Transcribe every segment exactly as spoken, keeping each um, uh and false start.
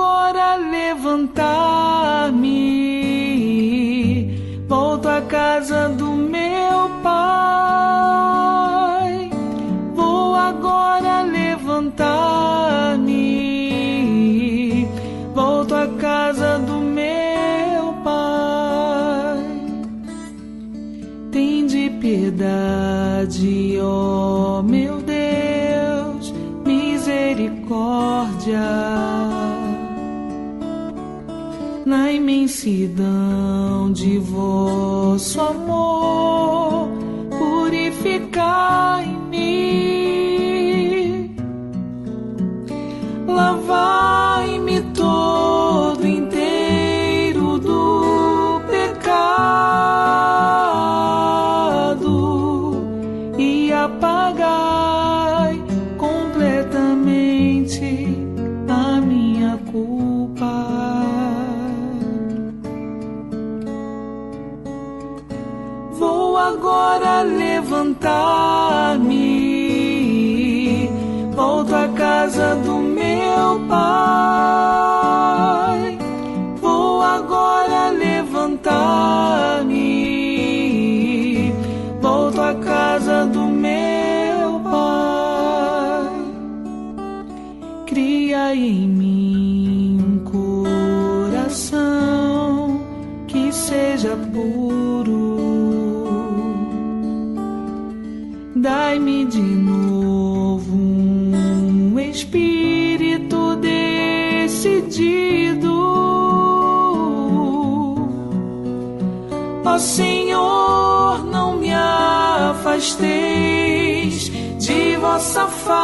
agora levantar-me, volto à casa do meu Pai. Vou agora levantar-me, volto à casa do meu Pai. Tende piedade, ó meu Deus, misericórdia. Na imensidão de vosso amor, purificai-me, lavai-me todo inteiro do pecado e apagai completamente a minha culpa. Vou agora levantar-me, volto à casa do meu Pai. Vou agora levantar-me, volto à casa do meu Pai. Cria em mim um coração que seja puro. Dai-me de novo um espírito decidido. Ó Senhor, não me afasteis de vossa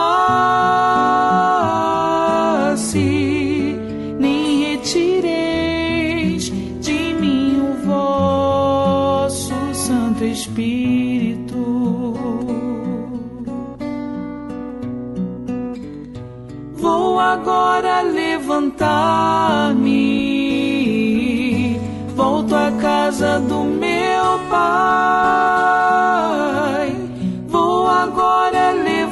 face, nem retireis de mim o vosso Santo Espírito. Vou agora levantar-me, volto à casa do meu Pai. Vou agora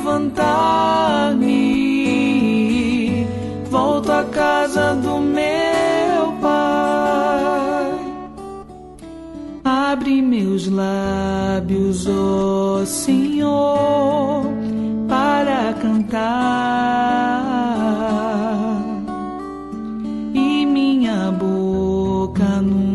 levantar-me, volto à casa do meu Pai. Abre meus lábios, ó Senhor, para cantar, e minha boca nunca